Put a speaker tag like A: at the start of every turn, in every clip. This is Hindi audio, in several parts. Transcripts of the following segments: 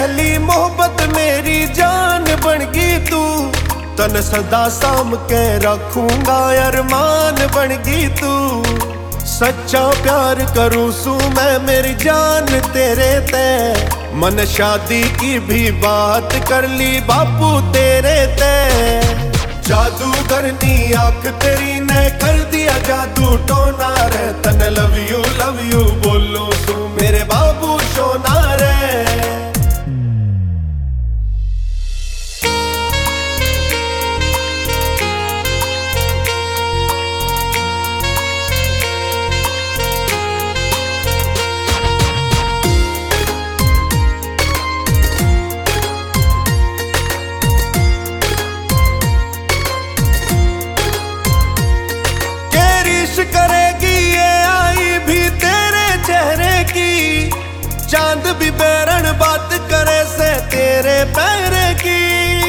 A: पहली मोहब्बत मेरी जान बन गई तू, तन सदा साम के रखूंगा अरमान बन गई तू। सच्चा प्यार करूं सू मैं मेरी जान तेरे ते, मन शादी की भी बात कर ली बापू तेरे ते। जादू करनी आंख तेरी ने कर दिया जादू टोना रे, तन लव यू बोलो तू मेरे बाबू सोना रे। करेगी ये आई भी तेरे चेहरे की, चांद भी बैरन बात करे से तेरे पैरे की।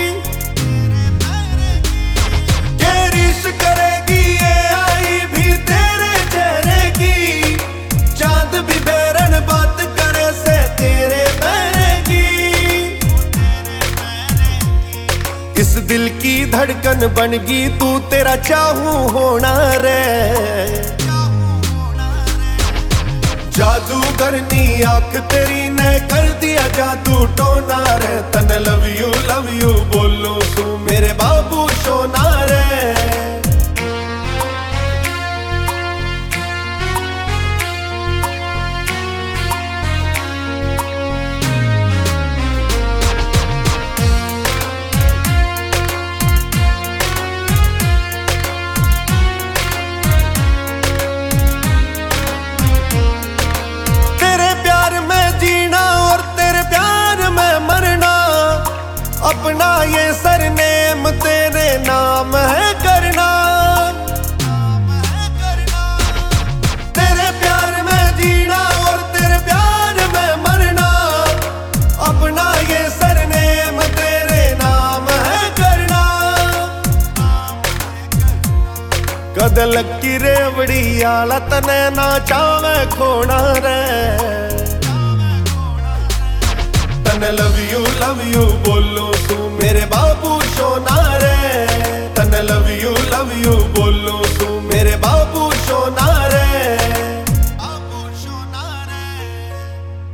A: केरिश करेगी ये आई भी तेरे चेहरे की, चांद भी बैरन बात करे से तेरे पैरे की। इस दिल की धड़कन बनगी तू तेरा चाहूं होना रे। जादू करनी आंख तेरी ने कर दिया जादू टोना रे, तन लव यू बोलो तू मेरे बाबू सोना रे। अपना ये सरनेम तेरे नाम है करना, तेरे प्यार में जीना और तेरे प्यार में मरना। अपना ये सरनेम तेरे नाम है करना। कदल की रेवड़ी आला तने ना चावे खोना रे, तन लव यू बोलो तू मेरे बाबू सोना रे। तन लव